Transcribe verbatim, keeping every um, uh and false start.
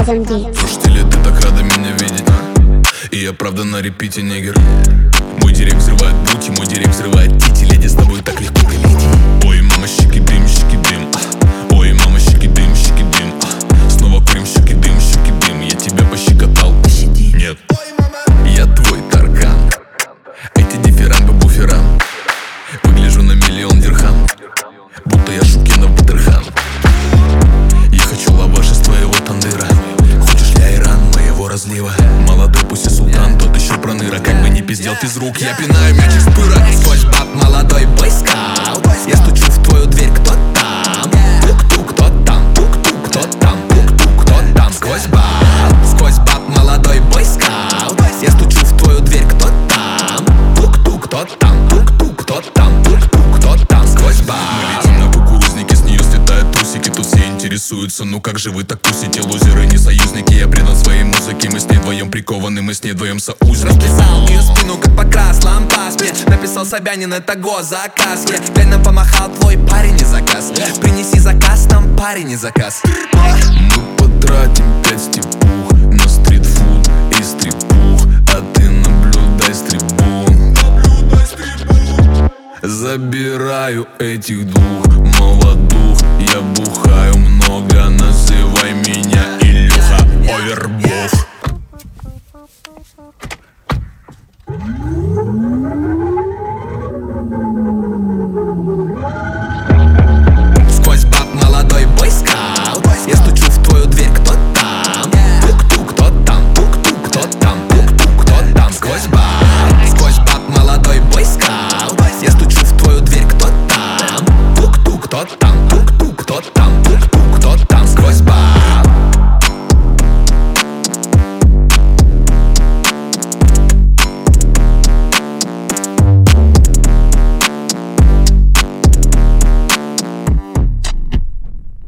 Слушатели, ты так рада меня видеть, и я правда на репите, негер. Мой директ взрывает бути, мой директ взрывает тити. Леди, с тобой так легко прилететь. Ой, мама, щеки дым, щеки дым. Ой, мама, щеки дым, щеки дым. Снова курим, щеки дым, щеки дым. Я тебя пощекотал, пощади. Нет, я твой таркан. Эти дифирамбы буферам. Выгляжу на миллион дирхам, будто я Шукинов Батырхан. Я хочу лаваш из твоего тандыра. Хочешь ли айран моего разлива? Молодой пусть и султан, тот еще проныра. Как бы не пиздел физрук, я пинаю мячик с пыра. Сквозь баб, молодой бойскаут. Я стучу в твою дверь, кто там? Тук-тук, кто там? Тук-тук, кто там? Тук-тук, кто там? Сквозь баб, сквозь баб, молодой бойскаут. Я стучу в твою дверь, кто там? Тук-тук, кто там? Тук-тук, кто там? Тук-тук, кто там? Сквозь баб. Мы летим на кукурузнике, с нее слетают трусики. Тут все интересуются, ну как же вы так тусите? Лузеры, не союзники, я предан своей музыке. Мы с ней вдвоем прикованы, мы с ней вдвоем союзники. Расписал ее спину, как по красному пасме. Написал Собянин, это госзаказ. Глянь, нам помахал твой парень и заказ. Принеси заказ, там парень и заказ. Мы потратим пять степух на стритфуд и стрипух, а ты наблюдай с трибун. Забираю этих двух молодух. Я бухаю много